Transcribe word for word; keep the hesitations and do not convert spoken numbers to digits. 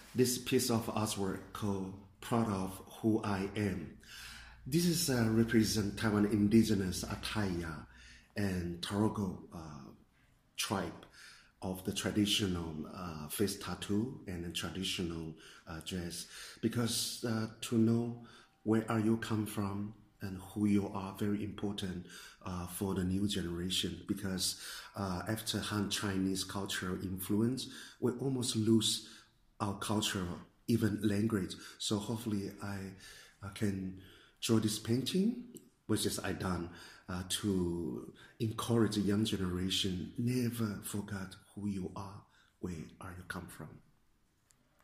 this piece of artwork called Proud of Who I Am. This is uh, represent Taiwan indigenous Ataya and Tarago uh, tribe of the traditional uh, face tattoo and the traditional uh, dress. Because uh, to know where are you come from and who you are very important uh, for the new generation. Because uh, after Han Chinese cultural influence, we almost lose our culture, even language. So hopefully I, I can draw this painting, which is I done, uh, to encourage the young generation, never forget who you are, where are you come from.